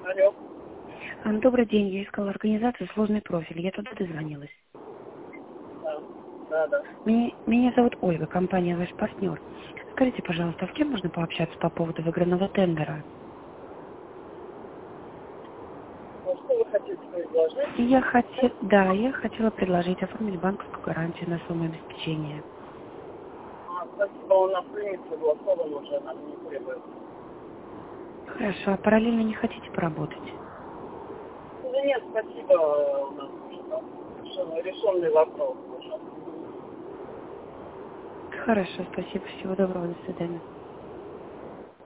Алло. Добрый день, я искала организацию «Сложный профиль». Я туда дозвонилась. Да. Меня зовут Ольга, компания «Ваш партнер». Скажите, пожалуйста, с кем можно пообщаться по поводу выигранного тендера? Ну, что вы хотите предложить? Я хотела предложить оформить банковскую гарантию на сумму обеспечения. Спасибо, у нас лимит согласован уже, нам не требуется. Хорошо, а параллельно не хотите поработать? Да нет, спасибо, у нас уже совершенно решенный вопрос уже. Хорошо, спасибо, всего доброго, до свидания.